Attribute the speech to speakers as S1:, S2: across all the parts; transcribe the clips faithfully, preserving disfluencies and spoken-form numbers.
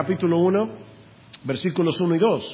S1: capítulo uno, versículos uno y dos.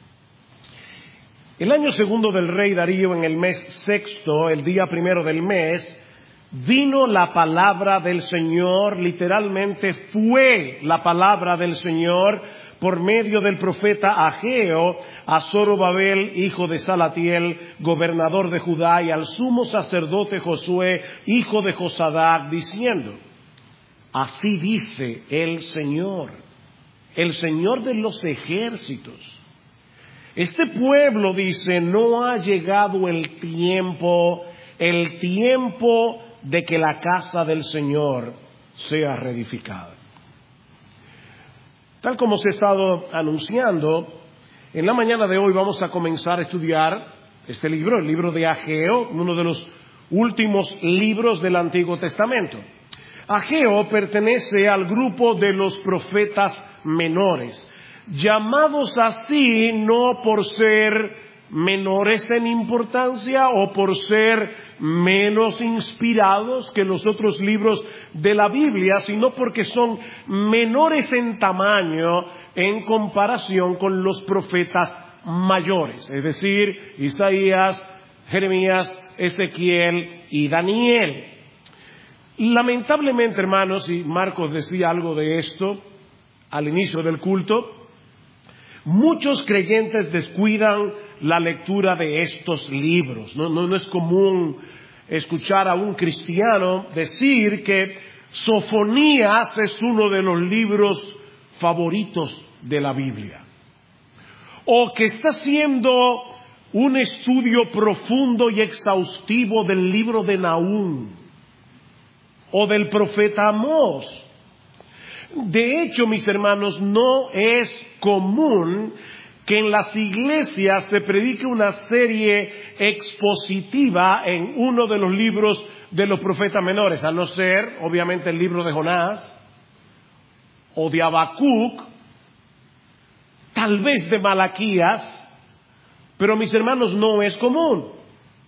S1: El año segundo del rey Darío, en el mes sexto, el día primero del mes, vino la palabra del Señor, literalmente fue la palabra del Señor por medio del profeta Ageo a Zorobabel, hijo de Salatiel, gobernador de Judá, y al sumo sacerdote Josué, hijo de Josadac, diciendo: así dice el Señor, el Señor de los ejércitos. Este pueblo, dice, no ha llegado el tiempo, el tiempo de que la casa del Señor sea reedificada. Tal como se ha estado anunciando, en la mañana de hoy vamos a comenzar a estudiar este libro, el libro de Ageo, uno de los últimos libros del Antiguo Testamento. Ageo pertenece al grupo de los profetas menores, llamados así no por ser menores en importancia o por ser menos inspirados que los otros libros de la Biblia, sino porque son menores en tamaño en comparación con los profetas mayores, es decir, Isaías, Jeremías, Ezequiel y Daniel. Lamentablemente, hermanos, y Marcos decía algo de esto al inicio del culto, muchos creyentes descuidan la lectura de estos libros. No, no, no es común escuchar a un cristiano decir que Sofonías es uno de los libros favoritos de la Biblia, o que está haciendo un estudio profundo y exhaustivo del libro de Nahum o del profeta Amós. De hecho, mis hermanos, no es común que en las iglesias se predique una serie expositiva en uno de los libros de los profetas menores, a no ser, obviamente, el libro de Jonás o de Habacuc, tal vez de Malaquías, pero mis hermanos, no es común.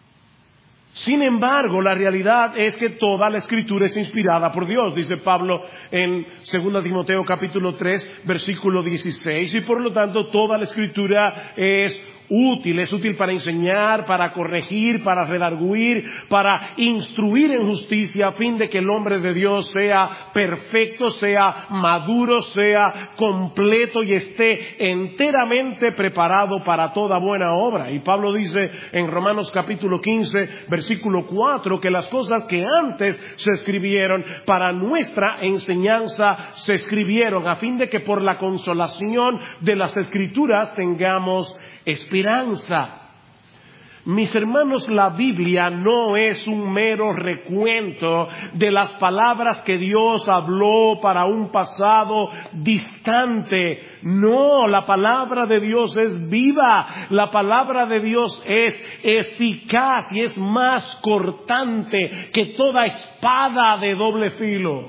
S1: Sin embargo, la realidad es que toda la Escritura es inspirada por Dios, dice Pablo en segunda Timoteo capítulo tres, versículo dieciséis, y por lo tanto toda la Escritura es útil, es útil para enseñar, para corregir, para redarguir, para instruir en justicia, a fin de que el hombre de Dios sea perfecto, sea maduro, sea completo y esté enteramente preparado para toda buena obra. Y Pablo dice en Romanos capítulo quince, versículo cuatro, que las cosas que antes se escribieron para nuestra enseñanza se escribieron, a fin de que por la consolación de las Escrituras tengamos esperanza. Mis hermanos, la Biblia no es un mero recuento de las palabras que Dios habló para un pasado distante. No, la palabra de Dios es viva, la palabra de Dios es eficaz y es más cortante que toda espada de doble filo.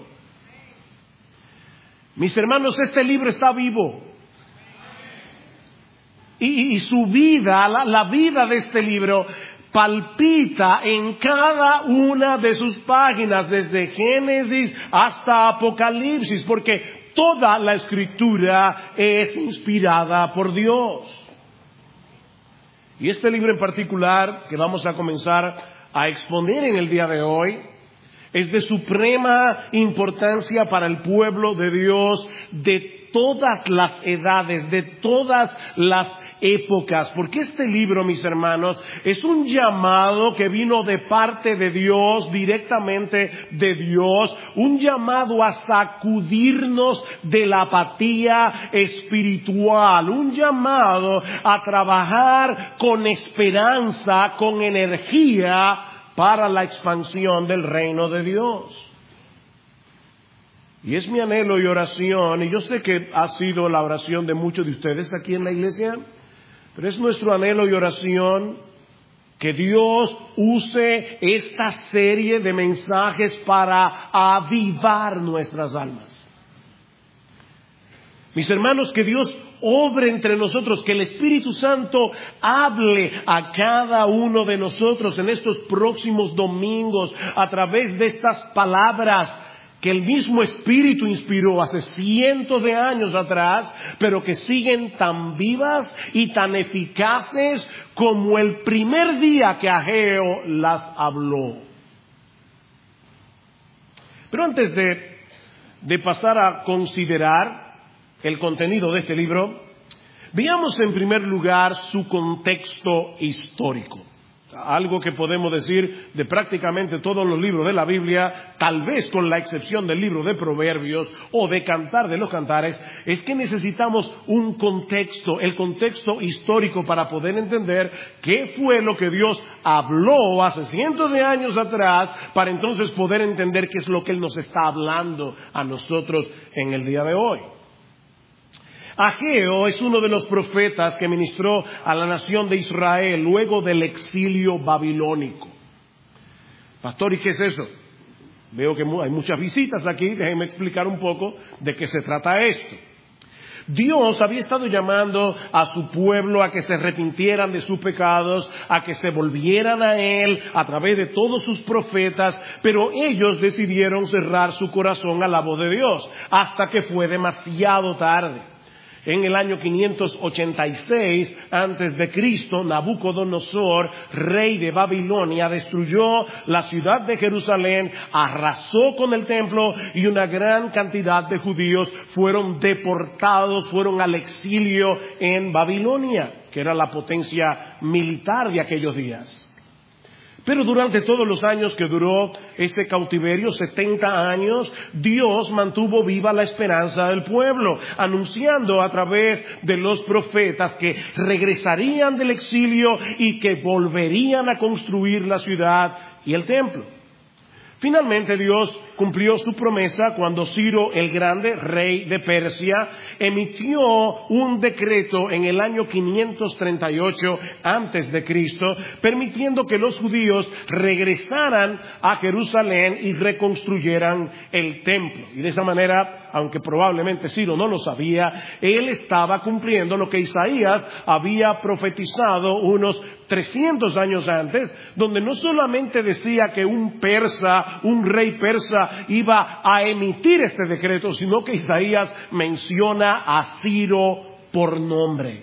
S1: Mis hermanos, este libro está vivo. Y, y su vida, la, la vida de este libro, palpita en cada una de sus páginas, desde Génesis hasta Apocalipsis, porque toda la Escritura es inspirada por Dios. Y este libro en particular, que vamos a comenzar a exponer en el día de hoy, es de suprema importancia para el pueblo de Dios de todas las edades, de todas las épocas, porque este libro, mis hermanos, es un llamado que vino de parte de Dios, directamente de Dios, un llamado a sacudirnos de la apatía espiritual, un llamado a trabajar con esperanza, con energía para la expansión del reino de Dios. Y es mi anhelo y oración, y yo sé que ha sido la oración de muchos de ustedes aquí en la iglesia, pero es nuestro anhelo y oración que Dios use esta serie de mensajes para avivar nuestras almas. Mis hermanos, que Dios obre entre nosotros, que el Espíritu Santo hable a cada uno de nosotros en estos próximos domingos a través de estas palabras que el mismo Espíritu inspiró hace cientos de años atrás, pero que siguen tan vivas y tan eficaces como el primer día que Ageo las habló. Pero antes de, de pasar a considerar el contenido de este libro, veamos en primer lugar su contexto histórico. Algo que podemos decir de prácticamente todos los libros de la Biblia, tal vez con la excepción del libro de Proverbios o de Cantar de los Cantares, es que necesitamos un contexto, el contexto histórico para poder entender qué fue lo que Dios habló hace cientos de años atrás, para entonces poder entender qué es lo que Él nos está hablando a nosotros en el día de hoy. Ageo es uno de los profetas que ministró a la nación de Israel luego del exilio babilónico. Pastor, ¿y qué es eso? Veo que hay muchas visitas aquí, déjenme explicar un poco de qué se trata esto. Dios había estado llamando a su pueblo a que se arrepintieran de sus pecados, a que se volvieran a Él a través de todos sus profetas, pero ellos decidieron cerrar su corazón a la voz de Dios hasta que fue demasiado tarde. En el año quinientos ochenta y seis antes de Cristo, Nabucodonosor, rey de Babilonia, destruyó la ciudad de Jerusalén, arrasó con el templo y una gran cantidad de judíos fueron deportados, fueron al exilio en Babilonia, que era la potencia militar de aquellos días. Pero durante todos los años que duró ese cautiverio, setenta años, Dios mantuvo viva la esperanza del pueblo, anunciando a través de los profetas que regresarían del exilio y que volverían a construir la ciudad y el templo. Finalmente Dios cumplió su promesa cuando Ciro el Grande, rey de Persia, emitió un decreto en el año quinientos treinta y ocho antes de Cristo, permitiendo que los judíos regresaran a Jerusalén y reconstruyeran el templo. Y de esa manera, aunque probablemente Ciro no lo sabía, él estaba cumpliendo lo que Isaías había profetizado unos trescientos años antes, donde no solamente decía que un persa, un rey persa, iba a emitir este decreto, sino que Isaías menciona a Ciro por nombre.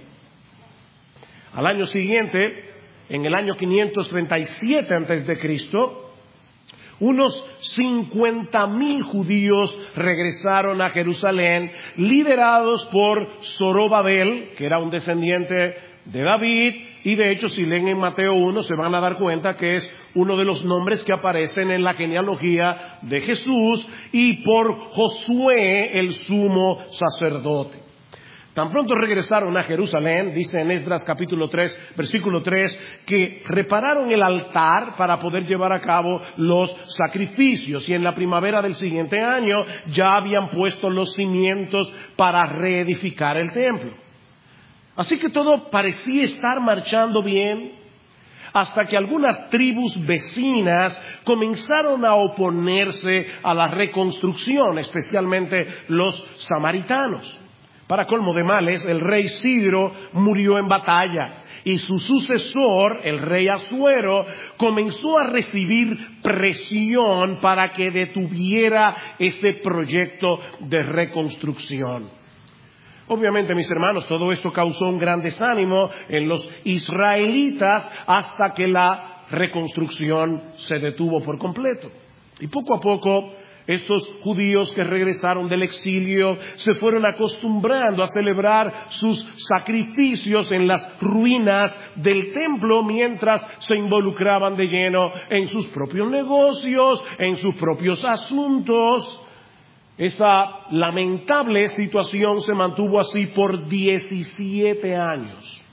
S1: Al año siguiente, en el año quinientos treinta y siete antes de Cristo, unos cincuenta mil judíos regresaron a Jerusalén, liderados por Zorobabel, que era un descendiente de David, y de hecho si leen en Mateo uno se van a dar cuenta que es uno de los nombres que aparecen en la genealogía de Jesús, y por Josué el sumo sacerdote. Tan pronto regresaron a Jerusalén, dice en Esdras capítulo tres, versículo tres, que repararon el altar para poder llevar a cabo los sacrificios, y en la primavera del siguiente año ya habían puesto los cimientos para reedificar el templo. Así que todo parecía estar marchando bien, hasta que algunas tribus vecinas comenzaron a oponerse a la reconstrucción, especialmente los samaritanos. Para colmo de males, el rey Ciro murió en batalla y su sucesor, el rey Asuero, comenzó a recibir presión para que detuviera este proyecto de reconstrucción. Obviamente, mis hermanos, todo esto causó un gran desánimo en los israelitas hasta que la reconstrucción se detuvo por completo. Y poco a poco, estos judíos que regresaron del exilio se fueron acostumbrando a celebrar sus sacrificios en las ruinas del templo mientras se involucraban de lleno en sus propios negocios, en sus propios asuntos. Esa lamentable situación se mantuvo así por diecisiete años,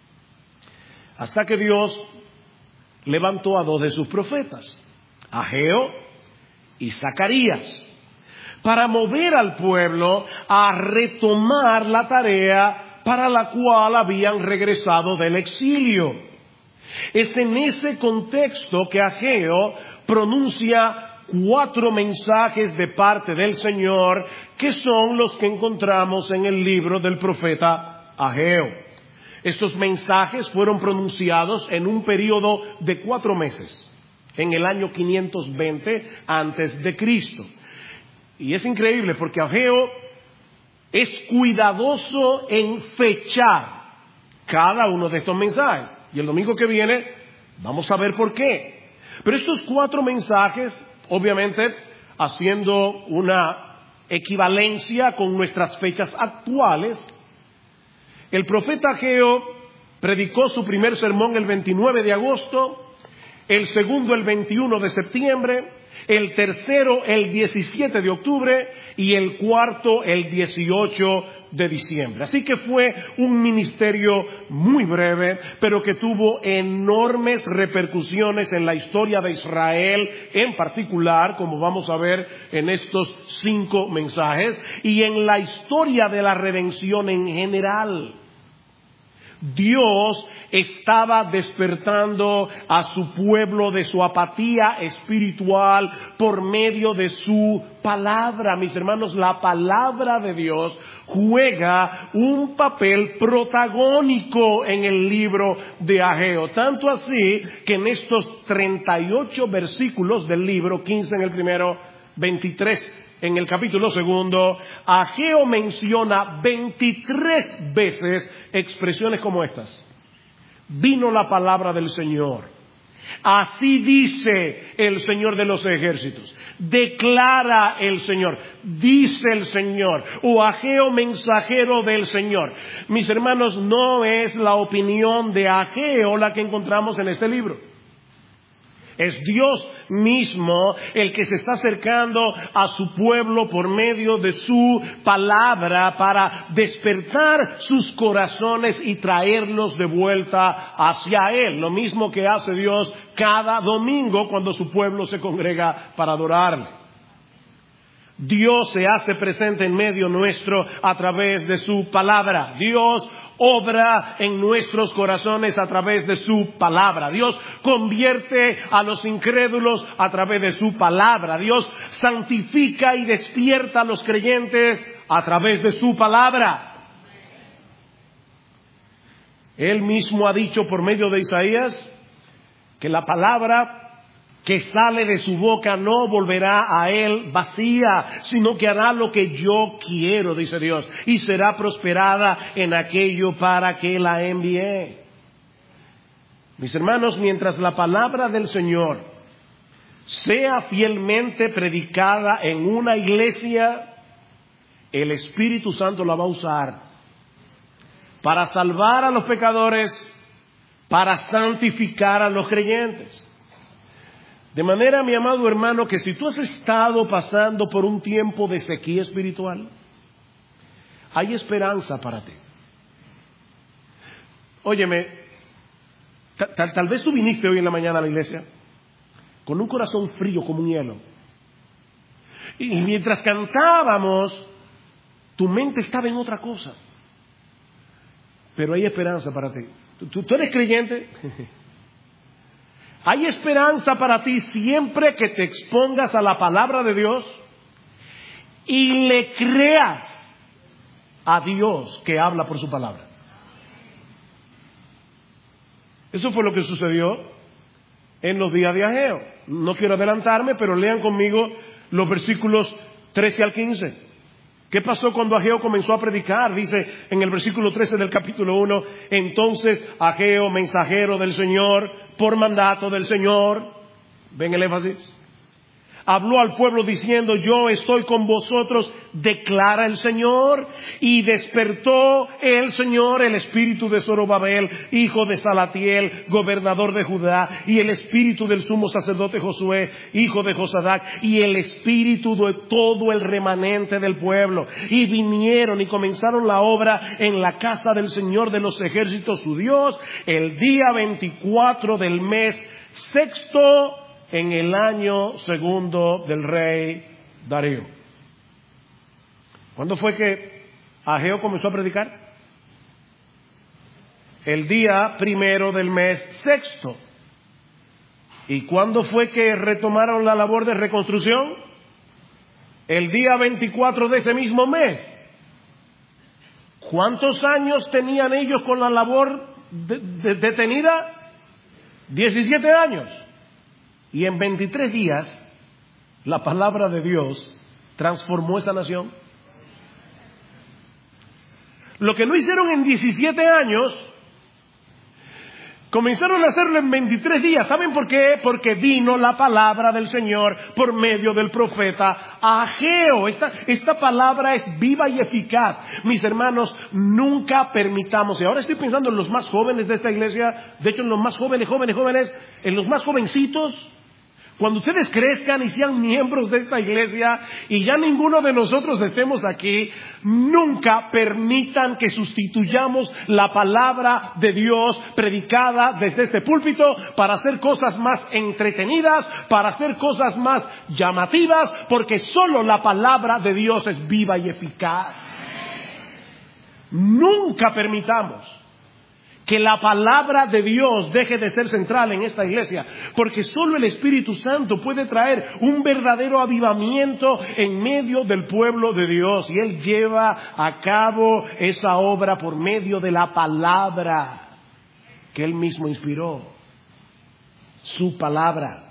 S1: hasta que Dios levantó a dos de sus profetas, Ageo y Zacarías, para mover al pueblo a retomar la tarea para la cual habían regresado del exilio. Es en ese contexto que Ageo pronuncia cuatro mensajes de parte del Señor, que son los que encontramos en el libro del profeta Ageo. Estos mensajes fueron pronunciados en un periodo de cuatro meses, en el año quinientos veinte antes de Cristo. Y es increíble porque Ageo es cuidadoso en fechar cada uno de estos mensajes. Y el domingo que viene vamos a ver por qué. Pero estos cuatro mensajes, obviamente, haciendo una equivalencia con nuestras fechas actuales, el profeta Ageo predicó su primer sermón el veintinueve de agosto, el segundo el veintiuno de septiembre, el tercero el diecisiete de octubre y el cuarto el dieciocho de diciembre. Así que fue un ministerio muy breve, pero que tuvo enormes repercusiones en la historia de Israel en particular, como vamos a ver en estos cinco mensajes, y en la historia de la redención en general. Dios estaba despertando a su pueblo de su apatía espiritual por medio de su palabra. Mis hermanos, la palabra de Dios juega un papel protagónico en el libro de Ageo. Tanto así que en estos treinta y ocho versículos del libro, quince en el primero, veintitrés en el capítulo segundo, Ageo menciona veintitrés veces expresiones como estas. Vino la palabra del Señor. Así dice el Señor de los ejércitos. Declara el Señor. Dice el Señor. O Ageo, mensajero del Señor. Mis hermanos, no es la opinión de Ageo la que encontramos en este libro. Es Dios mismo el que se está acercando a su pueblo por medio de su palabra para despertar sus corazones y traerlos de vuelta hacia Él. Lo mismo que hace Dios cada domingo cuando su pueblo se congrega para adorarle. Dios se hace presente en medio nuestro a través de su palabra. Dios obra en nuestros corazones a través de su palabra. Dios convierte a los incrédulos a través de su palabra. Dios santifica y despierta a los creyentes a través de su palabra. Él mismo ha dicho por medio de Isaías que la palabra que sale de su boca no volverá a él vacía, sino que hará lo que yo quiero, dice Dios, y será prosperada en aquello para que la envié. Mis hermanos, mientras la palabra del Señor sea fielmente predicada en una iglesia, el Espíritu Santo la va a usar para salvar a los pecadores, para santificar a los creyentes. De manera, mi amado hermano, que si tú has estado pasando por un tiempo de sequía espiritual, hay esperanza para ti. Óyeme, tal, tal vez tú viniste hoy en la mañana a la iglesia con un corazón frío como un hielo. Y mientras cantábamos, tu mente estaba en otra cosa. Pero hay esperanza para ti. ¿Tú, tú eres creyente? Hay esperanza para ti siempre que te expongas a la palabra de Dios y le creas a Dios que habla por su palabra. Eso fue lo que sucedió en los días de Ageo. No quiero adelantarme, pero lean conmigo los versículos trece al quince. ¿Qué pasó cuando Ageo comenzó a predicar? Dice en el versículo trece del capítulo uno, entonces Ageo, mensajero del Señor, por mandato del Señor, ven el énfasis, habló al pueblo diciendo, yo estoy con vosotros, declara el Señor, y despertó el Señor el espíritu de Zorobabel, hijo de Salatiel, gobernador de Judá, y el espíritu del sumo sacerdote Josué, hijo de Josadac, y el espíritu de todo el remanente del pueblo, y vinieron y comenzaron la obra en la casa del Señor de los ejércitos, su Dios, el día veinticuatro del mes sexto, en el año segundo del rey Darío. ¿Cuándo fue que Ageo comenzó a predicar? El día primero del mes sexto. ¿Y cuándo fue que retomaron la labor de reconstrucción? El día veinticuatro de ese mismo mes. ¿Cuántos años tenían ellos con la labor de, de, detenida? diecisiete años. Y en veintitrés días, la palabra de Dios transformó esa nación. Lo que no hicieron en diecisiete años, comenzaron a hacerlo en veintitrés días. ¿Saben por qué? Porque vino la palabra del Señor por medio del profeta Ageo. Esta, esta palabra es viva y eficaz. Mis hermanos, nunca permitamos, y ahora estoy pensando en los más jóvenes de esta iglesia, de hecho en los más jóvenes, jóvenes, jóvenes, en los más jovencitos. Cuando ustedes crezcan y sean miembros de esta iglesia y ya ninguno de nosotros estemos aquí, nunca permitan que sustituyamos la palabra de Dios predicada desde este púlpito para hacer cosas más entretenidas, para hacer cosas más llamativas, porque solo la palabra de Dios es viva y eficaz. Nunca permitamos que la palabra de Dios deje de ser central en esta iglesia, porque solo el Espíritu Santo puede traer un verdadero avivamiento en medio del pueblo de Dios, y Él lleva a cabo esa obra por medio de la palabra que Él mismo inspiró, su palabra.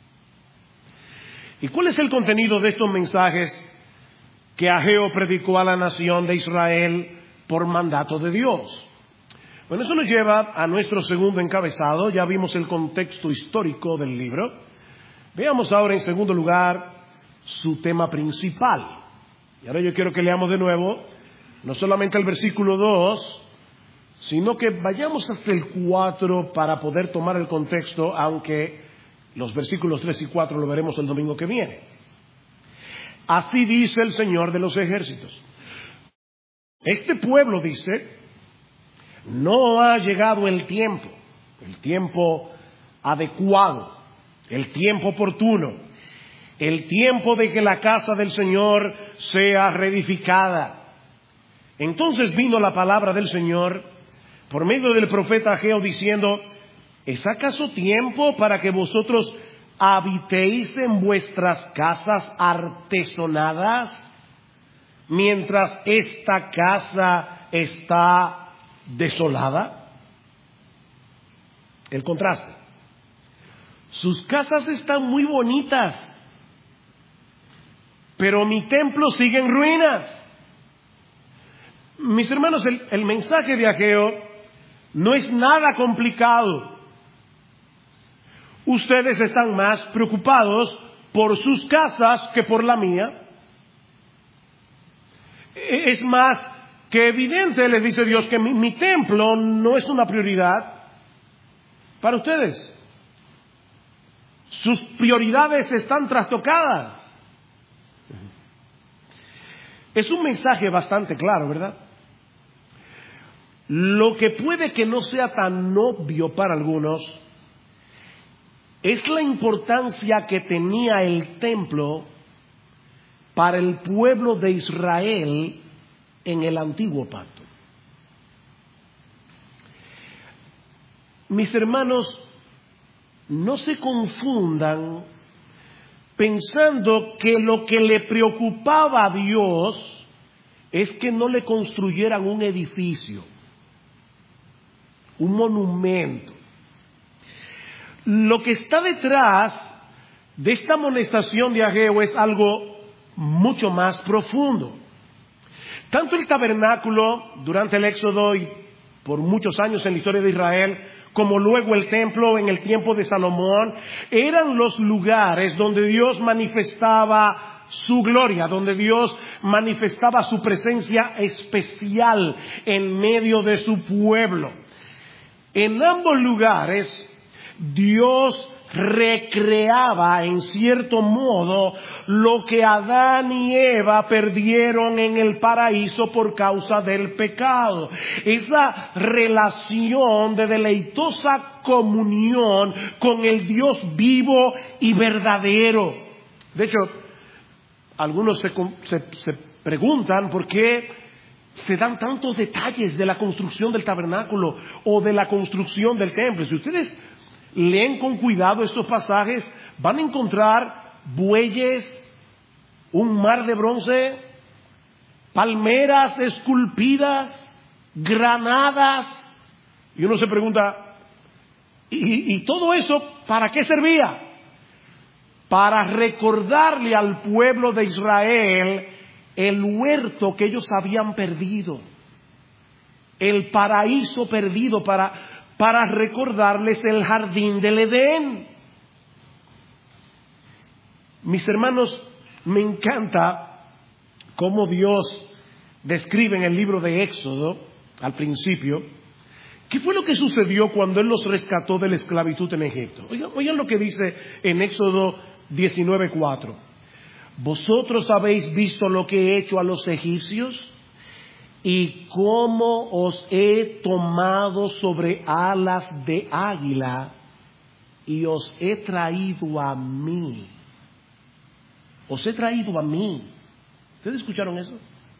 S1: ¿Y cuál es el contenido de estos mensajes que Ageo predicó a la nación de Israel por mandato de Dios? Bueno, eso nos lleva a nuestro segundo encabezado. Ya vimos el contexto histórico del libro. Veamos ahora en segundo lugar su tema principal. Y ahora yo quiero que leamos de nuevo, no solamente el versículo dos, sino que vayamos hasta el cuatro para poder tomar el contexto, aunque los versículos tres y cuatro lo veremos el domingo que viene. Así dice el Señor de los ejércitos. Este pueblo dice: no ha llegado el tiempo, el tiempo adecuado, el tiempo oportuno, el tiempo de que la casa del Señor sea reedificada. Entonces vino la palabra del Señor por medio del profeta Ageo diciendo: ¿es acaso tiempo para que vosotros habitéis en vuestras casas artesonadas, mientras esta casa está desolada? El contraste. Sus casas están muy bonitas, pero mi templo sigue en ruinas. Mis hermanos, el, el mensaje de Ageo no es nada complicado. Ustedes están más preocupados por sus casas que por la mía. Es más que evidente, les dice Dios, que mi, mi templo no es una prioridad para ustedes. Sus prioridades están trastocadas. Es un mensaje bastante claro, ¿verdad? Lo que puede que no sea tan obvio para algunos es la importancia que tenía el templo para el pueblo de Israel en el antiguo pacto. Mis hermanos, no se confundan pensando que lo que le preocupaba a Dios es que no le construyeran un edificio, un monumento. Lo que está detrás de esta amonestación de Ageo es algo mucho más profundo. Tanto el tabernáculo durante el Éxodo y por muchos años en la historia de Israel, como luego el templo en el tiempo de Salomón, eran los lugares donde Dios manifestaba su gloria, donde Dios manifestaba su presencia especial en medio de su pueblo. En ambos lugares, Dios recreaba en cierto modo lo que Adán y Eva perdieron en el paraíso por causa del pecado. Esa relación de deleitosa comunión con el Dios vivo y verdadero. De hecho, algunos se, se, se preguntan por qué se dan tantos detalles de la construcción del tabernáculo o de la construcción del templo. Si ustedes leen con cuidado estos pasajes, van a encontrar bueyes, un mar de bronce, palmeras esculpidas, granadas. Y uno se pregunta, ¿y, y todo eso para qué servía? para recordarle al pueblo de Israel el huerto que ellos habían perdido, el paraíso perdido, para, para recordarles el jardín del Edén. Mis hermanos, me encanta cómo Dios describe en el libro de Éxodo, al principio, qué fue lo que sucedió cuando Él los rescató de la esclavitud en Egipto. Oigan, oigan lo que dice en Éxodo diecinueve cuatro. Vosotros habéis visto lo que he hecho a los egipcios y cómo os he tomado sobre alas de águila y os he traído a mí. Os he traído a mí. ¿Ustedes escucharon eso?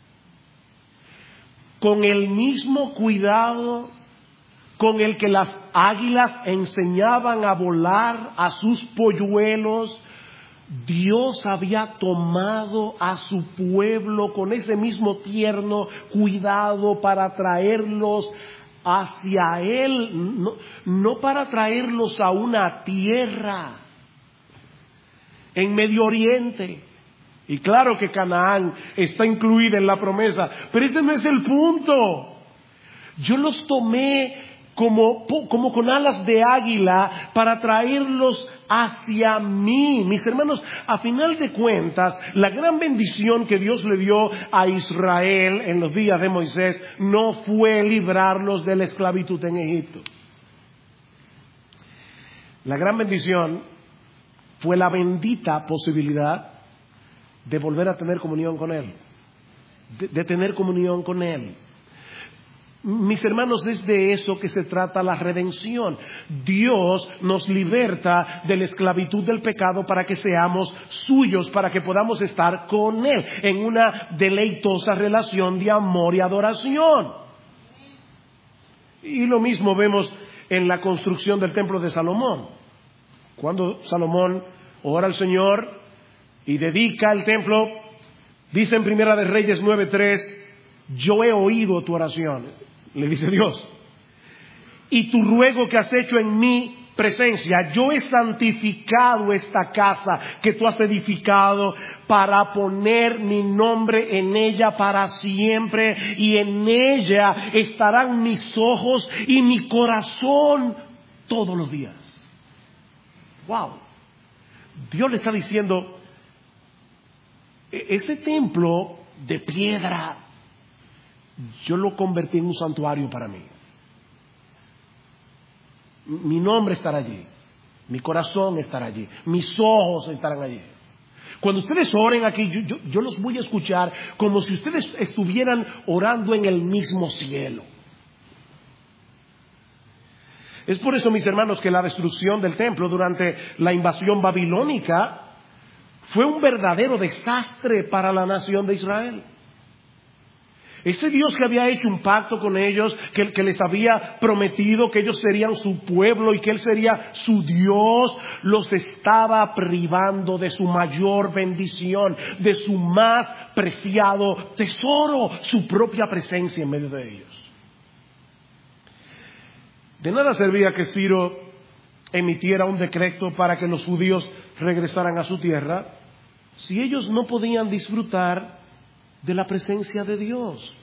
S1: Con el mismo cuidado con el que las águilas enseñaban a volar a sus polluelos, Dios había tomado a su pueblo con ese mismo tierno cuidado para traerlos hacia Él, no, no para traerlos a una tierra en Medio Oriente. Y claro que Canaán está incluida en la promesa, pero ese no es el punto. Yo los tomé como, como con alas de águila para traerlos hacia mí. Mis hermanos, a final de cuentas, la gran bendición que Dios le dio a Israel en los días de Moisés no fue librarlos de la esclavitud en Egipto. La gran bendición fue la bendita posibilidad de volver a tener comunión con Él, de, de tener comunión con Él. Mis hermanos, es de eso que se trata la redención. Dios nos liberta de la esclavitud del pecado para que seamos suyos, para que podamos estar con Él en una deleitosa relación de amor y adoración. Y lo mismo vemos en la construcción del templo de Salomón. Cuando Salomón ora al Señor y dedica el templo, dice en Primera de Reyes nueve tres, yo he oído tu oración, le dice Dios, y tu ruego que has hecho en mi presencia. Yo he santificado esta casa que tú has edificado para poner mi nombre en ella para siempre, y en ella estarán mis ojos y mi corazón todos los días. Wow. Dios le está diciendo, este templo de piedra yo lo convertí en un santuario para mí. Mi nombre estará allí, mi corazón estará allí, mis ojos estarán allí. Cuando ustedes oren aquí, yo, yo, yo los voy a escuchar como si ustedes estuvieran orando en el mismo cielo. Es por eso, mis hermanos, que la destrucción del templo durante la invasión babilónica fue un verdadero desastre para la nación de Israel. Ese Dios que había hecho un pacto con ellos, que, que les había prometido que ellos serían su pueblo y que Él sería su Dios, los estaba privando de su mayor bendición, de su más preciado tesoro, su propia presencia en medio de ellos. De nada servía que Ciro emitiera un decreto para que los judíos regresaran a su tierra si ellos no podían disfrutar de la presencia de Dios.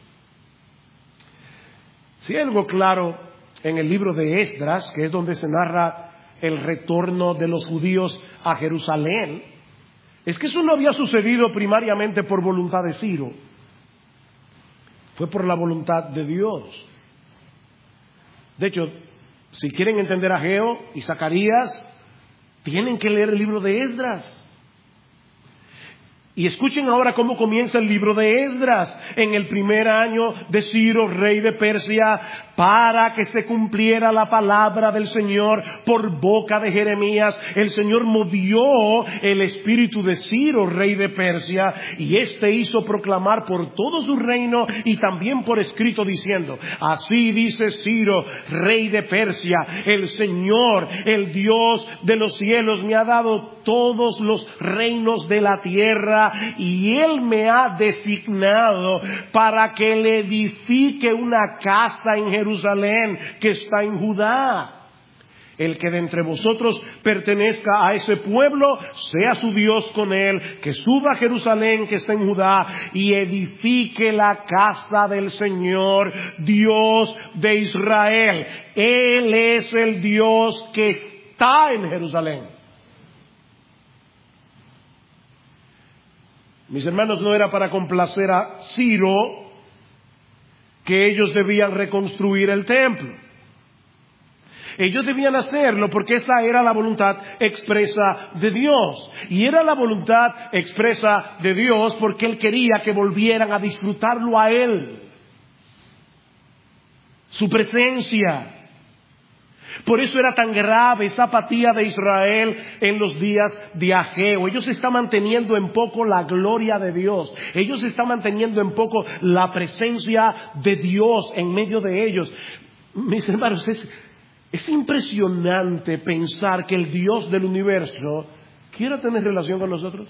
S1: Si hay algo claro en el libro de Esdras, que es donde se narra el retorno de los judíos a Jerusalén, es que eso no había sucedido primariamente por voluntad de Ciro, fue por la voluntad de Dios. De hecho, si quieren entender a Ageo y Zacarías, tienen que leer el libro de Esdras. Y escuchen ahora cómo comienza el libro de Esdras. En el primer año de Ciro, rey de Persia, para que se cumpliera la palabra del Señor por boca de Jeremías, el Señor movió el espíritu de Ciro, rey de Persia, y éste hizo proclamar por todo su reino y también por escrito diciendo, así dice Ciro, rey de Persia, el Señor, el Dios de los cielos, me ha dado todos los reinos de la tierra, y Él me ha designado para que le edifique una casa en Jerusalén que está en Judá. El que de entre vosotros pertenezca a ese pueblo, sea su Dios con él, que suba a Jerusalén que está en Judá y edifique la casa del Señor, Dios de Israel. Él es el Dios que está en Jerusalén. Mis hermanos, no era para complacer a Ciro que ellos debían reconstruir el templo. Ellos debían hacerlo porque esa era la voluntad expresa de Dios. Y era la voluntad expresa de Dios porque Él quería que volvieran a disfrutarlo a Él. Su presencia. Por eso era tan grave esa apatía de Israel en los días de Ageo. Ellos están manteniendo en poco la gloria de Dios. Ellos están manteniendo en poco la presencia de Dios en medio de ellos. Mis hermanos, es... Es impresionante pensar que el Dios del universo quiera tener relación con nosotros.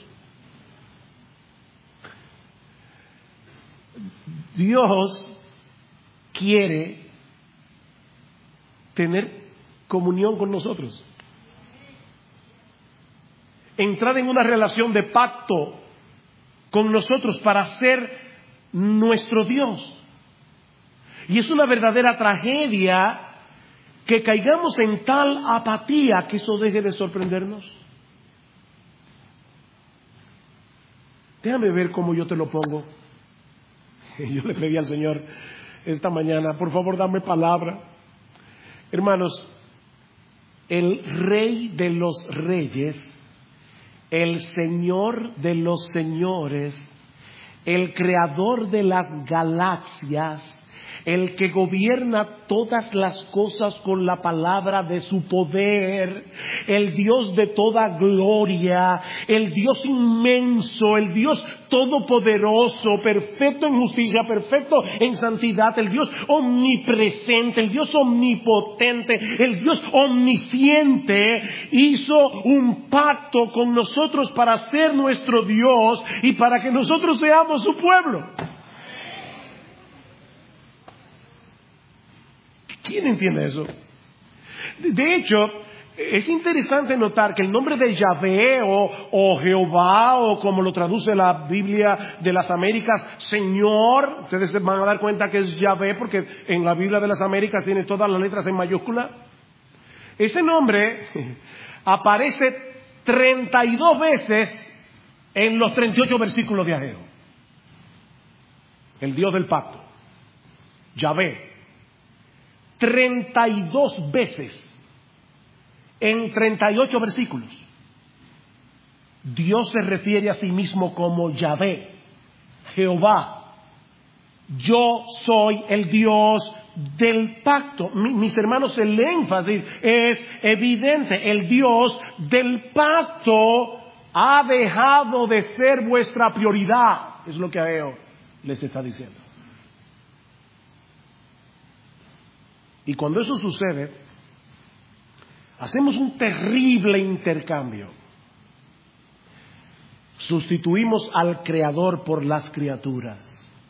S1: Dios quiere tener comunión con nosotros. Entrar en una relación de pacto con nosotros para ser nuestro Dios. Y es una verdadera tragedia que caigamos en tal apatía que eso deje de sorprendernos. Déjame ver cómo yo te lo pongo. Yo le pedí al Señor esta mañana, por favor dame palabra. Hermanos, el Rey de los Reyes, el Señor de los Señores, el Creador de las galaxias, el que gobierna todas las cosas con la palabra de su poder, el Dios de toda gloria, el Dios inmenso, el Dios todopoderoso, perfecto en justicia, perfecto en santidad, el Dios omnipresente, el Dios omnipotente, el Dios omnisciente, hizo un pacto con nosotros para ser nuestro Dios y para que nosotros seamos su pueblo. ¿Quién entiende eso? De hecho, es interesante notar que el nombre de Yahvé o, o Jehová, o como lo traduce la Biblia de las Américas, Señor, ustedes se van a dar cuenta que es Yahvé porque en la Biblia de las Américas tiene todas las letras en mayúscula. Ese nombre aparece treinta y dos veces en los treinta y ocho versículos de Ageo. El Dios del pacto, Yahvé. treinta y dos veces en treinta y ocho versículos. Dios se refiere a sí mismo como Yahvé, Jehová. Yo soy el Dios del pacto. Mi, mis hermanos, el énfasis es evidente. El Dios del pacto ha dejado de ser vuestra prioridad. Es lo que Ageo les está diciendo. Y cuando eso sucede, hacemos un terrible intercambio. Sustituimos al Creador por las criaturas.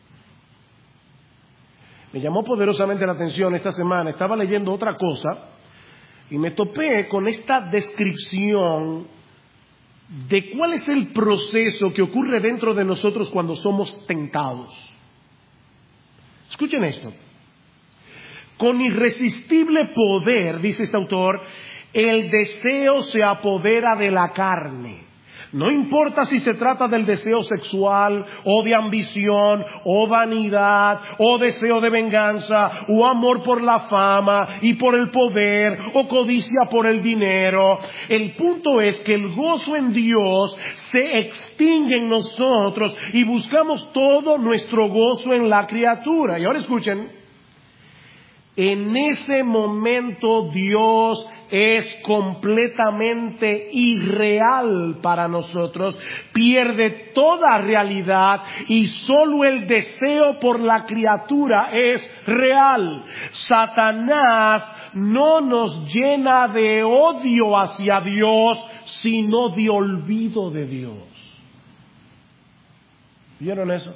S1: Me llamó poderosamente la atención esta semana. Estaba leyendo otra cosa y me topé con esta descripción de cuál es el proceso que ocurre dentro de nosotros cuando somos tentados. Escuchen esto. Con irresistible poder, dice este autor, el deseo se apodera de la carne. No importa si se trata del deseo sexual, o de ambición, o vanidad, o deseo de venganza, o amor por la fama y por el poder, o codicia por el dinero. El punto es que el gozo en Dios se extingue en nosotros y buscamos todo nuestro gozo en la criatura. Y ahora escuchen. En ese momento Dios es completamente irreal para nosotros, pierde toda realidad y solo el deseo por la criatura es real. Satanás no nos llena de odio hacia Dios, sino de olvido de Dios. ¿Vieron eso?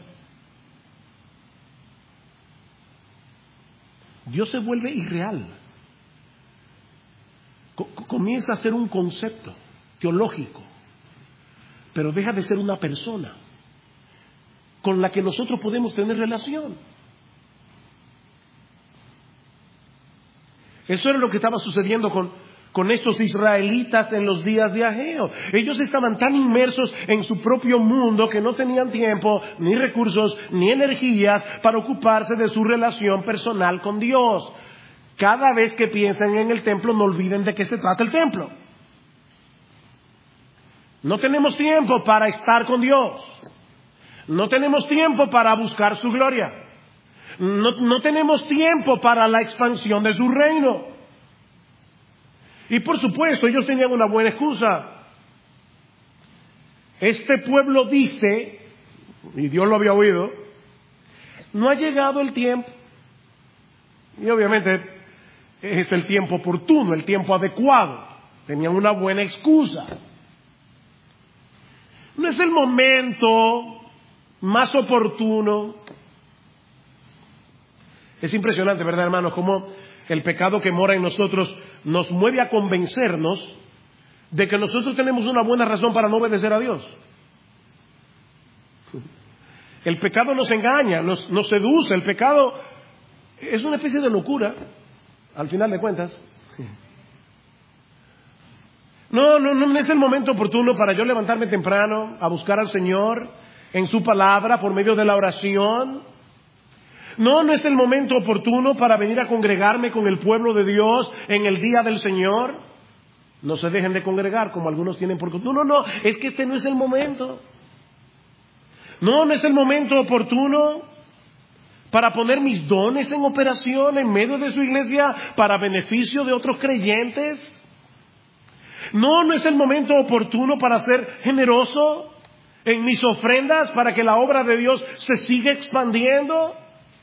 S1: Dios se vuelve irreal. comienza a ser un concepto teológico, pero deja de ser una persona con la que nosotros podemos tener relación. Eso era lo que estaba sucediendo con, con estos israelitas en los días de Ageo. Ellos estaban tan inmersos en su propio mundo que no tenían tiempo, ni recursos, ni energías para ocuparse de su relación personal con Dios. Cada vez que piensan en el templo, no olviden de qué se trata el templo. No tenemos tiempo para estar con Dios. No tenemos tiempo para buscar su gloria. No, no tenemos tiempo para la expansión de su reino. Y por supuesto, ellos tenían una buena excusa. Este pueblo dice, y Dios lo había oído, no ha llegado el tiempo. Y obviamente es el tiempo oportuno, el tiempo adecuado. Tenían una buena excusa. No es el momento más oportuno. Es impresionante, ¿verdad, hermanos? Cómo el pecado que mora en nosotros nos mueve a convencernos de que nosotros tenemos una buena razón para no obedecer a Dios. El pecado nos engaña, nos, nos seduce. El pecado es una especie de locura, al final de cuentas. No, no, no es el momento oportuno para yo levantarme temprano a buscar al Señor en su palabra por medio de la oración. No, no es el momento oportuno para venir a congregarme con el pueblo de Dios en el día del Señor. No se dejen de congregar como algunos tienen por costumbre. No, no, no, es que este no es el momento. No, no es el momento oportuno para poner mis dones en operación en medio de su iglesia para beneficio de otros creyentes. No, no es el momento oportuno para ser generoso en mis ofrendas para que la obra de Dios se siga expandiendo.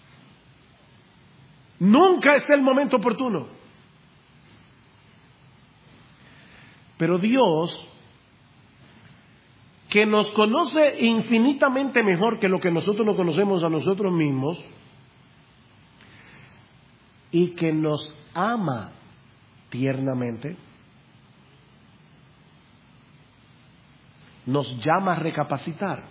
S1: Nunca es el momento oportuno. Pero Dios, que nos conoce infinitamente mejor que lo que nosotros nos conocemos a nosotros mismos, y que nos ama tiernamente, nos llama a recapacitar.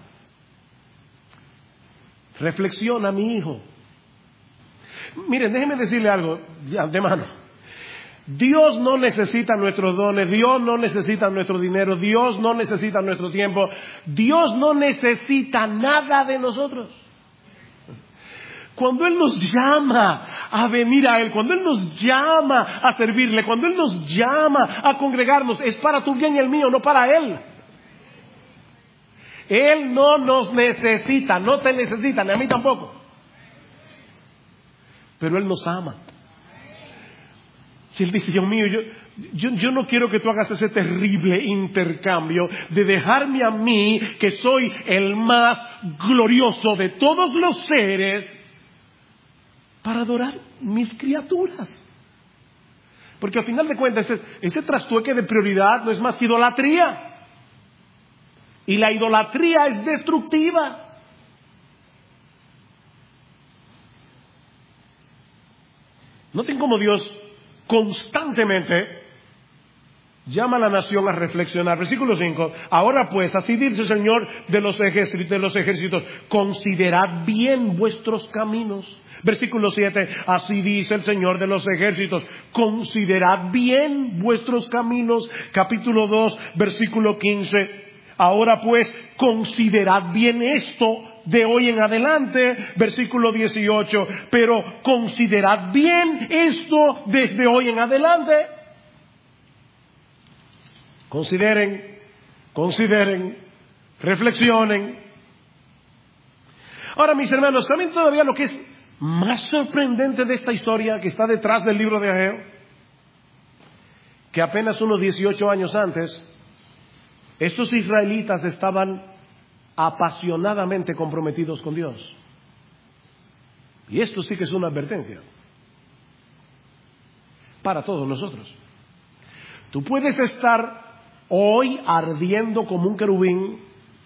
S1: Reflexiona, mi hijo. Miren, déjenme decirle algo de antemano. Dios no necesita nuestros dones, Dios no necesita nuestro dinero, Dios no necesita nuestro tiempo, Dios no necesita nada de nosotros. Cuando Él nos llama a venir a Él, cuando Él nos llama a servirle, cuando Él nos llama a congregarnos, es para tu bien y el mío, no para Él. Él no nos necesita, no te necesita, ni a mí tampoco. Pero Él nos ama. Y Él dice, Dios mío, yo, yo, yo no quiero que tú hagas ese terrible intercambio de dejarme a mí, que soy el más glorioso de todos los seres, para adorar mis criaturas. Porque al final de cuentas, ese, ese trastueque de prioridad no es más que idolatría. Y la idolatría es destructiva. Noten cómo Dios constantemente llama a la nación a reflexionar. Versículo cinco. Ahora pues, así dice el Señor de los ejércitos, de los ejércitos, considerad bien vuestros caminos. Versículo siete. Así dice el Señor de los ejércitos, considerad bien vuestros caminos. Capítulo dos, versículo quince. Ahora pues, considerad bien esto de hoy en adelante, versículo dieciocho, pero considerad bien esto desde hoy en adelante. Consideren, consideren, reflexionen. Ahora, mis hermanos, ¿saben todavía lo que es más sorprendente de esta historia que está detrás del libro de Ageo? Que apenas unos dieciocho años antes, estos israelitas estaban apasionadamente comprometidos con Dios. Y esto sí que es una advertencia para todos nosotros. Tú puedes estar hoy ardiendo como un querubín,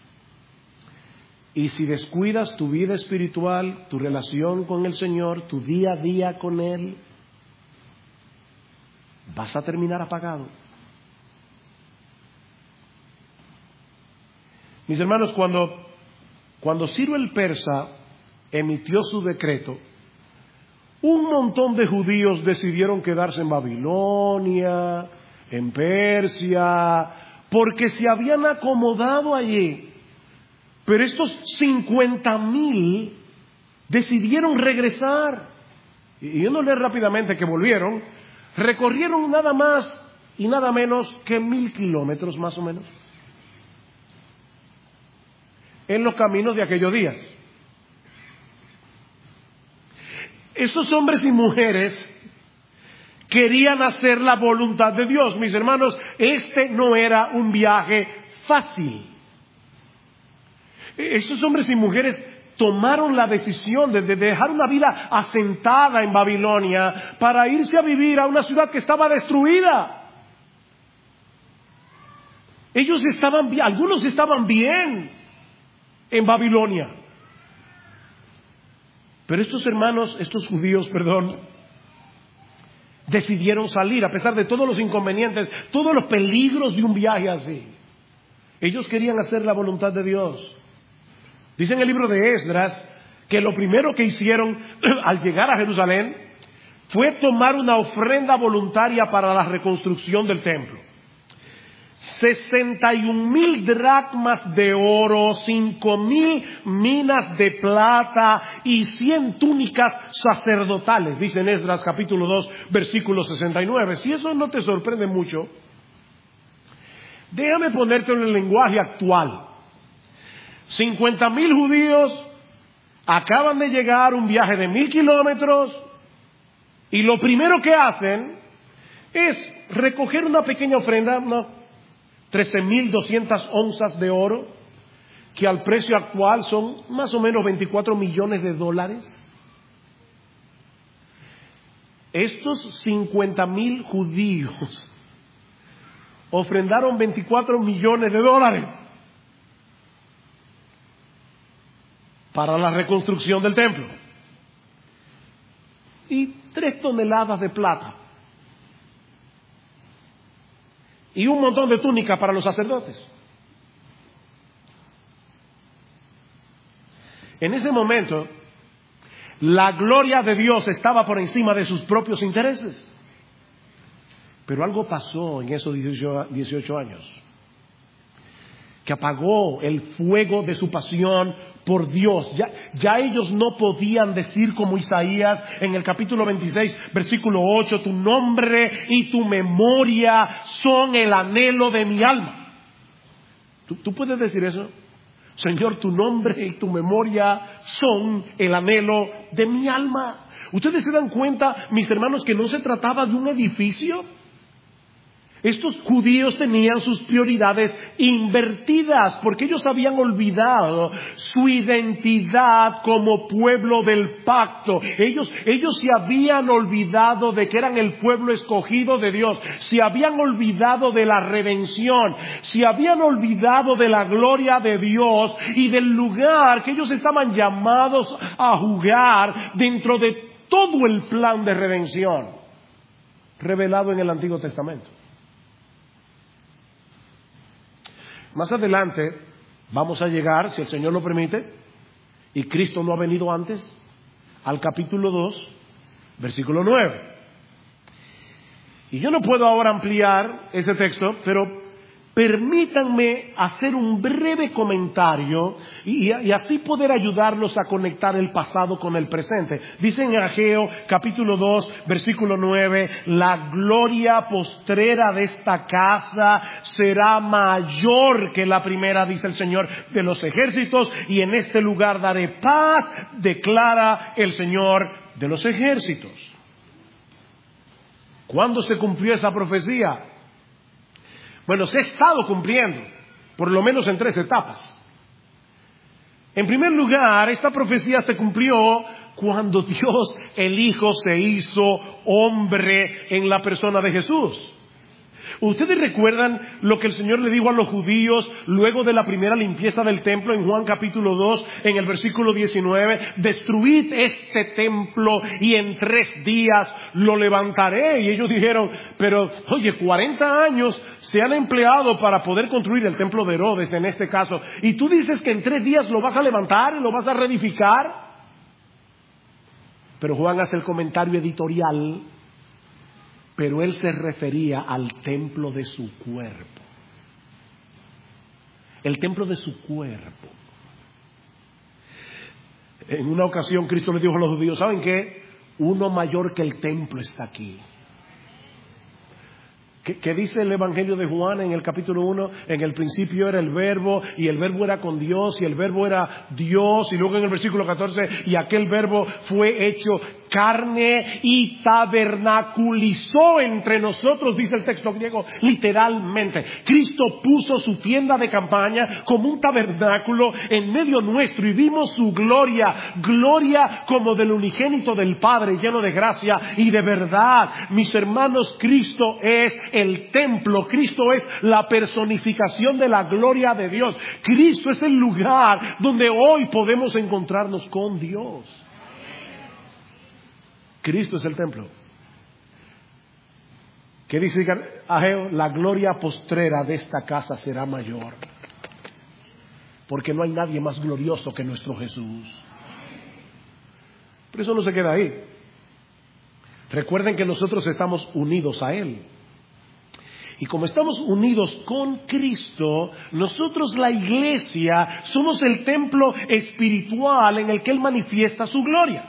S1: y si descuidas tu vida espiritual, tu relación con el Señor, tu día a día con Él, vas a terminar apagado. Mis hermanos, cuando, cuando Ciro el persa emitió su decreto, un montón de judíos decidieron quedarse en Babilonia, en Persia, porque se habían acomodado allí. Pero estos cincuenta mil decidieron regresar. Y yo no leo rápidamente que volvieron. Recorrieron nada más y nada menos que mil kilómetros más o menos en los caminos de aquellos días. Estos hombres y mujeres querían hacer la voluntad de Dios. Mis hermanos, este no era un viaje fácil. Estos hombres y mujeres tomaron la decisión de, de dejar una vida asentada en Babilonia para irse a vivir a una ciudad que estaba destruida. Ellos estaban bien, algunos estaban bien en Babilonia. Pero estos hermanos, estos judíos, perdón, decidieron salir a pesar de todos los inconvenientes, todos los peligros de un viaje así. Ellos querían hacer la voluntad de Dios. Dice en el libro de Esdras que lo primero que hicieron al llegar a Jerusalén fue tomar una ofrenda voluntaria para la reconstrucción del templo. sesenta y un mil dracmas de oro, cinco mil minas de plata y cien túnicas sacerdotales, dice en Esdras capítulo dos, versículo sesenta y nueve. Si eso no te sorprende mucho, déjame ponerte en el lenguaje actual. cincuenta mil judíos acaban de llegar un viaje de mil kilómetros y lo primero que hacen es recoger una pequeña ofrenda, no, trece mil doscientas onzas de oro, que al precio actual son más o menos veinticuatro millones de dólares. Estos cincuenta mil judíos ofrendaron veinticuatro millones de dólares para la reconstrucción del templo y tres toneladas de plata y un montón de túnicas para los sacerdotes. En ese momento, la gloria de Dios estaba por encima de sus propios intereses. Pero algo pasó en esos dieciocho años que apagó el fuego de su pasión por Dios. Ya, ya ellos no podían decir como Isaías en el capítulo veintiséis, versículo ocho, tu nombre y tu memoria son el anhelo de mi alma. ¿Tú, tú puedes decir eso? Señor, tu nombre y tu memoria son el anhelo de mi alma. ¿Ustedes se dan cuenta, mis hermanos, que no se trataba de un edificio? Estos judíos tenían sus prioridades invertidas porque ellos habían olvidado su identidad como pueblo del pacto. Ellos, ellos se habían olvidado de que eran el pueblo escogido de Dios. Se habían olvidado de la redención. Se habían olvidado de la gloria de Dios y del lugar que ellos estaban llamados a jugar dentro de todo el plan de redención revelado en el Antiguo Testamento. Más adelante vamos a llegar, si el Señor lo permite, y Cristo no ha venido antes, al capítulo dos, versículo nueve. Y yo no puedo ahora ampliar ese texto, pero permítanme hacer un breve comentario y, y así poder ayudarlos a conectar el pasado con el presente. Dice en Ageo capítulo dos versículo nueve, la gloria postrera de esta casa será mayor que la primera, dice el Señor de los ejércitos, y en este lugar daré paz, declara el Señor de los ejércitos. ¿Cuándo se cumplió esa profecía? Bueno, se ha estado cumpliendo, por lo menos en tres etapas. En primer lugar, esta profecía se cumplió cuando Dios el Hijo se hizo hombre en la persona de Jesús. Ustedes recuerdan lo que el Señor le dijo a los judíos luego de la primera limpieza del templo en Juan capítulo dos, en el versículo diecinueve, destruid este templo y en tres días lo levantaré. Y ellos dijeron, pero oye, cuarenta años se han empleado para poder construir el templo de Herodes en este caso, y tú dices que en tres días lo vas a levantar y lo vas a reedificar. Pero Juan hace el comentario editorial, pero él se refería al templo de su cuerpo. El templo de su cuerpo. En una ocasión Cristo le dijo a los judíos, ¿saben qué? Uno mayor que el templo está aquí. ¿Qué, ¿Qué dice el Evangelio de Juan en el capítulo uno? En el principio era el verbo, y el verbo era con Dios, y el verbo era Dios. Y luego en el versículo catorce, y aquel verbo fue hecho carne y tabernaculizó entre nosotros, dice el texto griego, literalmente. Cristo puso su tienda de campaña como un tabernáculo en medio nuestro, y vimos su gloria, gloria como del unigénito del Padre, lleno de gracia y de verdad. Mis hermanos, Cristo es el templo, Cristo es la personificación de la gloria de Dios. Cristo es el lugar donde hoy podemos encontrarnos con Dios. Cristo es el templo. ¿Qué dice Ageo? La gloria postrera de esta casa será mayor, porque no hay nadie más glorioso que nuestro Jesús. Pero eso no se queda ahí. Recuerden que nosotros estamos unidos a Él. Y como estamos unidos con Cristo, nosotros, la iglesia, somos el templo espiritual en el que Él manifiesta su gloria.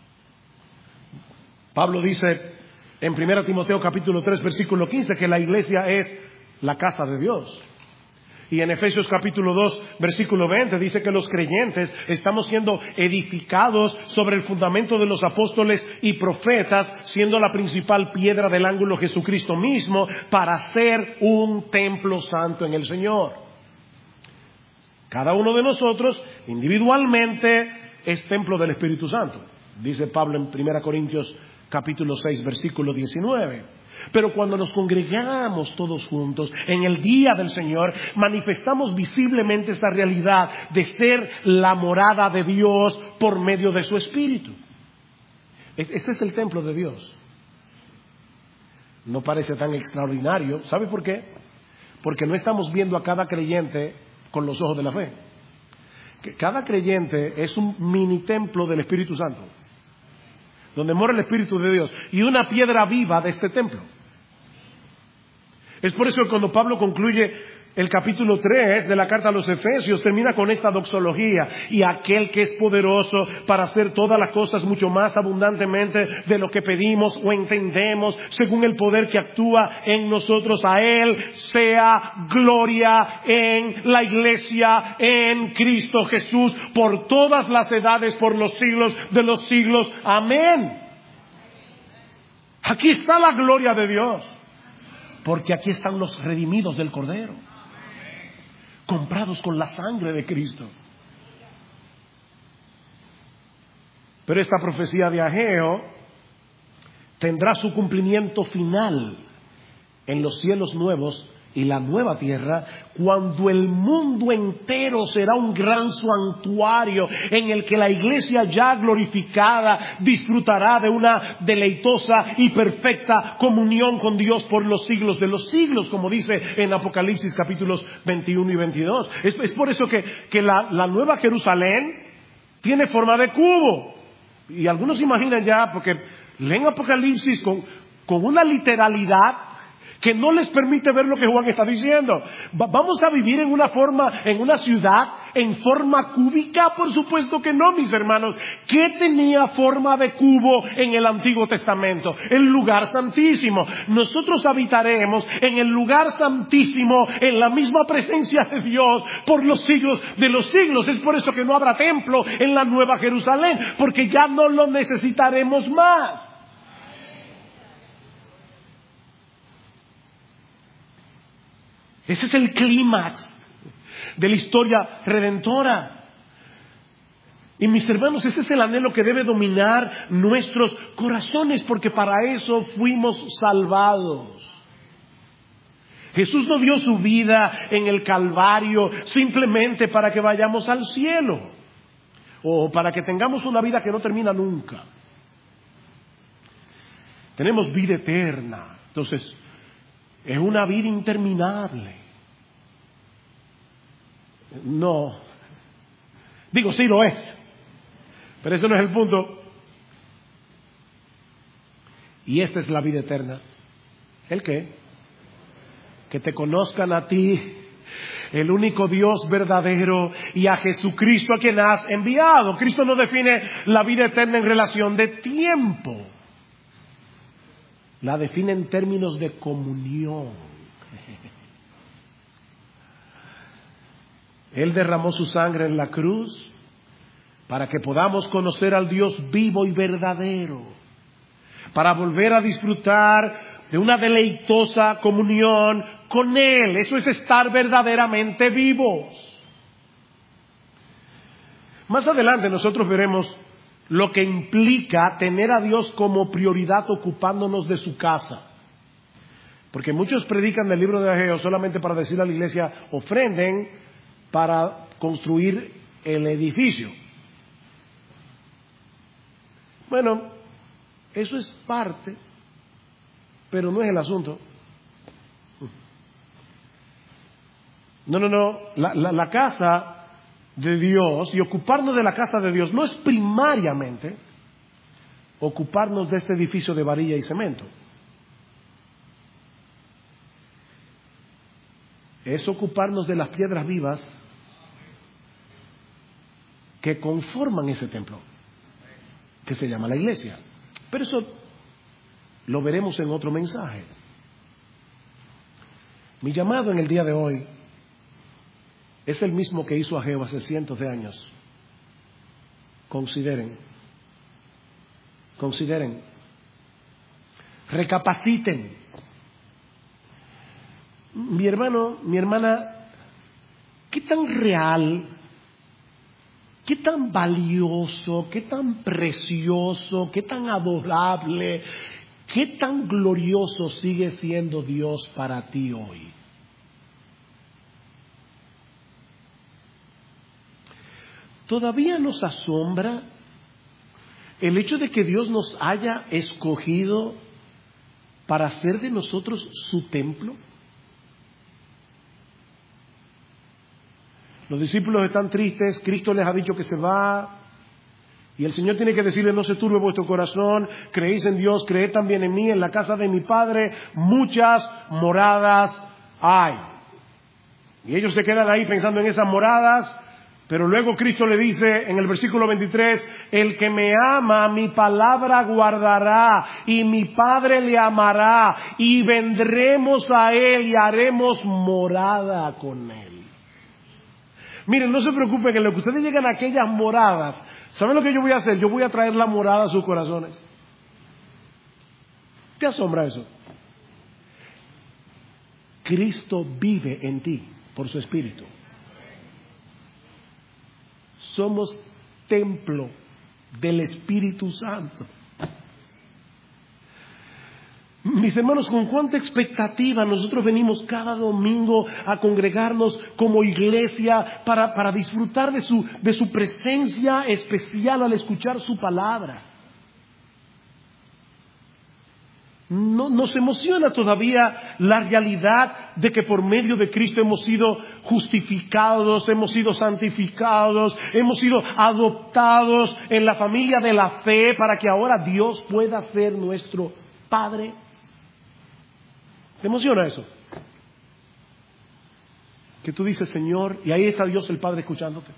S1: Pablo dice en primera Timoteo capítulo tres versículo quince que la iglesia es la casa de Dios. Y en Efesios capítulo dos versículo veinte dice que los creyentes estamos siendo edificados sobre el fundamento de los apóstoles y profetas, siendo la principal piedra del ángulo Jesucristo mismo, para ser un templo santo en el Señor. Cada uno de nosotros individualmente es templo del Espíritu Santo, dice Pablo en primera Corintios capítulo seis versículo diecinueve. Pero cuando nos congregamos todos juntos en el día del Señor, manifestamos visiblemente esta realidad de ser la morada de Dios por medio de su Espíritu. Este es el templo de Dios. No parece tan extraordinario. ¿Sabe por qué? Porque no estamos viendo a cada creyente con los ojos de la fe. Cada creyente es un mini templo del Espíritu Santo, donde mora el Espíritu de Dios, y una piedra viva de este templo. Es por eso que cuando Pablo concluye el capítulo tres de la carta a los Efesios, termina con esta doxología: y aquel que es poderoso para hacer todas las cosas mucho más abundantemente de lo que pedimos o entendemos, según el poder que actúa en nosotros, a Él sea gloria en la iglesia, en Cristo Jesús, por todas las edades, por los siglos de los siglos. Amén. Aquí está la gloria de Dios, porque aquí están los redimidos del Cordero, comprados con la sangre de Cristo. Pero esta profecía de Ageo tendrá su cumplimiento final en los cielos nuevos y la nueva tierra, cuando el mundo entero será un gran santuario en el que la iglesia ya glorificada disfrutará de una deleitosa y perfecta comunión con Dios por los siglos de los siglos, como dice en Apocalipsis capítulos veintiuno y veintidós. Es, es por eso que, que la, la nueva Jerusalén tiene forma de cubo. Y algunos imaginan ya, porque leen Apocalipsis con, con una literalidad que no les permite ver lo que Juan está diciendo. ¿Vamos a vivir en una forma, en una ciudad, en forma cúbica? Por supuesto que no, mis hermanos. ¿Qué tenía forma de cubo en el Antiguo Testamento? El lugar santísimo. Nosotros habitaremos en el lugar santísimo, en la misma presencia de Dios por los siglos de los siglos. Es por eso que no habrá templo en la Nueva Jerusalén, porque ya no lo necesitaremos más. Ese es el clímax de la historia redentora. Y mis hermanos, ese es el anhelo que debe dominar nuestros corazones, porque para eso fuimos salvados. Jesús no dio su vida en el Calvario simplemente para que vayamos al cielo o para que tengamos una vida que no termina nunca. Tenemos vida eterna. Entonces, es una vida interminable. No. Digo, sí lo es. Pero ese no es el punto. Y esta es la vida eterna. ¿El qué? Que te conozcan a ti, el único Dios verdadero, y a Jesucristo a quien has enviado. Cristo no define la vida eterna en relación de tiempo. La define en términos de comunión. Él derramó su sangre en la cruz para que podamos conocer al Dios vivo y verdadero, para volver a disfrutar de una deleitosa comunión con Él. Eso es estar verdaderamente vivos. Más adelante nosotros veremos lo que implica tener a Dios como prioridad ocupándonos de su casa. Porque muchos predican del libro de Ageo solamente para decirle a la iglesia, ofrenden para construir el edificio. Bueno, eso es parte, pero no es el asunto. No, no, no. La, la, la casa de Dios y ocuparnos de la casa de Dios no es primariamente ocuparnos de este edificio de varilla y cemento. Es ocuparnos de las piedras vivas que conforman ese templo, que se llama la iglesia. Pero eso lo veremos en otro mensaje. Mi llamado en el día de hoy es el mismo que hizo Ageo hace cientos de años. Consideren, consideren, recapaciten. Mi hermano, mi hermana, ¿qué tan real, qué tan valioso, qué tan precioso, qué tan adorable, qué tan glorioso sigue siendo Dios para ti hoy? ¿Todavía nos asombra el hecho de que Dios nos haya escogido para hacer de nosotros su templo? Los discípulos están tristes, Cristo les ha dicho que se va, y el Señor tiene que decirles, no se turbe vuestro corazón, creéis en Dios, creed también en mí, en la casa de mi Padre muchas moradas hay. Y ellos se quedan ahí pensando en esas moradas. Pero luego Cristo le dice en el versículo veintitrés, el que me ama, mi palabra guardará, y mi Padre le amará, y vendremos a él y haremos morada con él. Miren, no se preocupen, que en lo que ustedes llegan a aquellas moradas, ¿saben lo que yo voy a hacer? Yo voy a traer la morada a sus corazones. ¿Te asombra eso? Cristo vive en ti por su Espíritu. Somos templo del Espíritu Santo. Mis hermanos, con cuánta expectativa nosotros venimos cada domingo a congregarnos como iglesia para, para disfrutar de su, de su presencia especial al escuchar su palabra. No, nos emociona todavía la realidad de que por medio de Cristo hemos sido justificados, hemos sido santificados, hemos sido adoptados en la familia de la fe para que ahora Dios pueda ser nuestro Padre. ¿Te emociona eso? Que tú dices, Señor, y ahí está Dios el Padre escuchándote.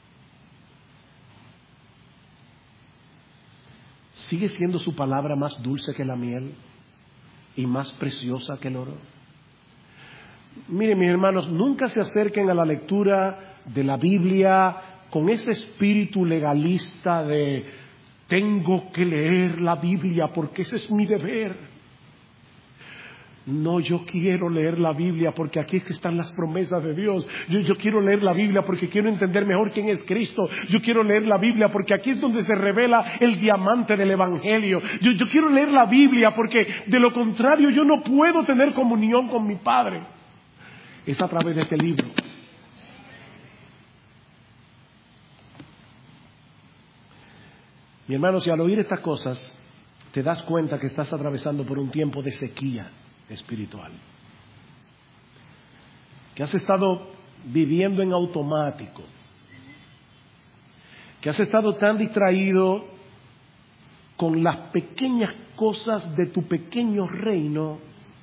S1: ¿Sigue siendo su palabra más dulce que la miel y más preciosa que el oro? Miren, mis hermanos, nunca se acerquen a la lectura de la Biblia con ese espíritu legalista de tengo que leer la Biblia porque ese es mi deber. No, yo quiero leer la Biblia porque aquí es que están las promesas de Dios. Yo, yo quiero leer la Biblia porque quiero entender mejor quién es Cristo. Yo quiero leer la Biblia porque aquí es donde se revela el diamante del Evangelio. Yo, yo quiero leer la Biblia porque de lo contrario yo no puedo tener comunión con mi Padre. es a través de este libro. Mi hermano, si al oír estas cosas te das cuenta que estás atravesando por un tiempo de sequía espiritual, que has estado viviendo en automático, que has estado tan distraído con las pequeñas cosas de tu pequeño reino,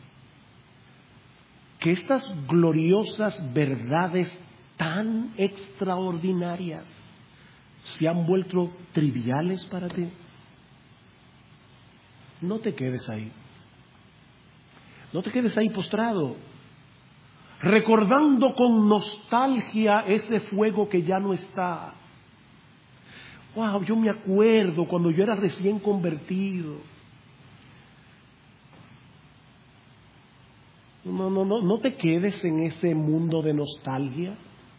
S1: que estas gloriosas verdades tan extraordinarias se han vuelto triviales para ti. No te quedes ahí. No te quedes ahí postrado, recordando con nostalgia ese fuego que ya no está. Wow, yo me acuerdo cuando yo era recién convertido. No, no, no, no te quedes en ese mundo de nostalgia.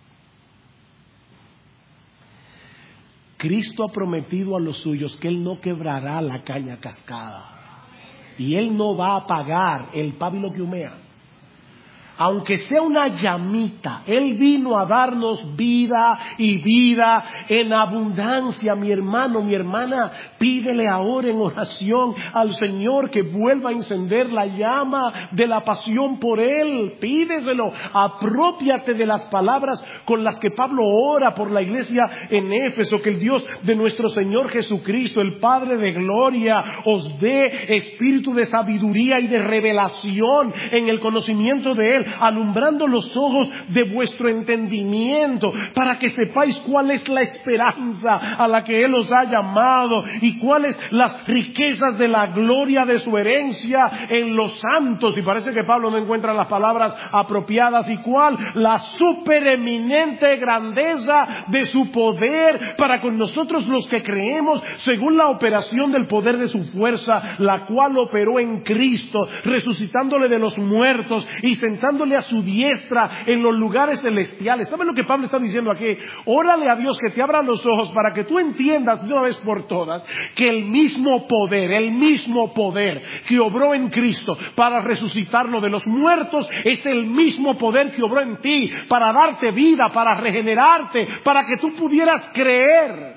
S1: Cristo ha prometido a los suyos que Él no quebrará la caña cascada. Y Él no va a apagar el pábilo que humea. Aunque sea una llamita, Él vino a darnos vida y vida en abundancia. Mi hermano, mi hermana, pídele ahora en oración al Señor que vuelva a encender la llama de la pasión por Él. Pídeselo, apropiate de las palabras con las que Pablo ora por la iglesia en Éfeso, que el Dios de nuestro Señor Jesucristo, el Padre de gloria, os dé espíritu de sabiduría y de revelación en el conocimiento de Él, alumbrando los ojos de vuestro entendimiento, para que sepáis cuál es la esperanza a la que Él os ha llamado y cuáles las riquezas de la gloria de su herencia en los santos. Y parece que Pablo no encuentra las palabras apropiadas. ¿Y cuál? La supereminente grandeza de su poder para con nosotros los que creemos, según la operación del poder de su fuerza, la cual operó en Cristo, resucitándole de los muertos y sentándole a su diestra en los lugares celestiales. ¿Saben lo que Pablo está diciendo aquí? Órale a Dios que te abra los ojos para que tú entiendas de una vez por todas que el mismo poder, el mismo poder que obró en Cristo para resucitarlo de los muertos, es el mismo poder que obró en ti para darte vida, para regenerarte, para que tú pudieras creer.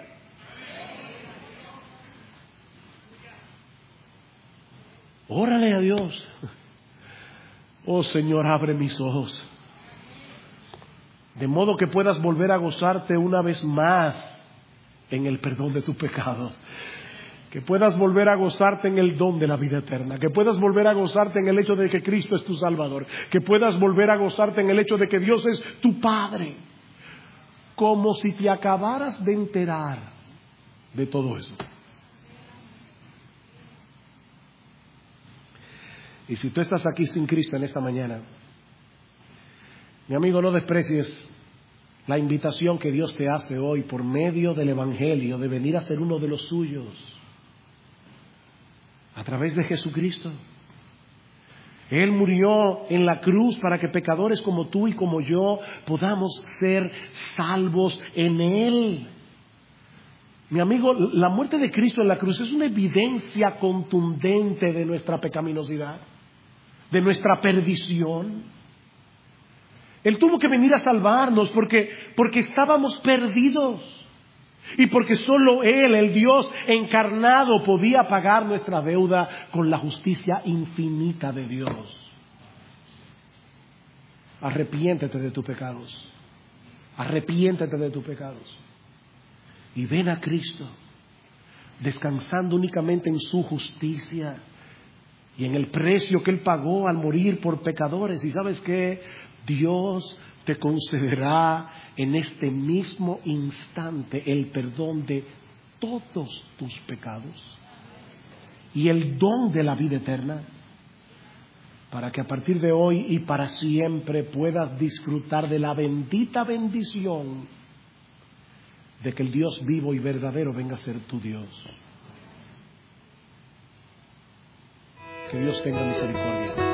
S1: Órale a Dios. Oh Señor, abre mis ojos, de modo que puedas volver a gozarte una vez más en el perdón de tus pecados, que puedas volver a gozarte en el don de la vida eterna, que puedas volver a gozarte en el hecho de que Cristo es tu Salvador, que puedas volver a gozarte en el hecho de que Dios es tu Padre, como si te acabaras de enterar de todo eso. Y si tú estás aquí sin Cristo en esta mañana, mi amigo, no desprecies la invitación que Dios te hace hoy por medio del Evangelio de venir a ser uno de los suyos a través de Jesucristo. Él murió en la cruz para que pecadores como tú y como yo podamos ser salvos en Él. Mi amigo, la muerte de Cristo en la cruz es una evidencia contundente de nuestra pecaminosidad, de nuestra perdición. Él tuvo que venir a salvarnos porque, porque estábamos perdidos y porque solo Él, el Dios encarnado, podía pagar nuestra deuda con la justicia infinita de Dios. Arrepiéntete de tus pecados. Arrepiéntete de tus pecados. Y ven a Cristo, descansando únicamente en su justicia y en el precio que Él pagó al morir por pecadores. Y ¿sabes qué? Dios te concederá en este mismo instante el perdón de todos tus pecados y el don de la vida eterna, para que a partir de hoy y para siempre puedas disfrutar de la bendita bendición de que el Dios vivo y verdadero venga a ser tu Dios. Que Dios tenga misericordia.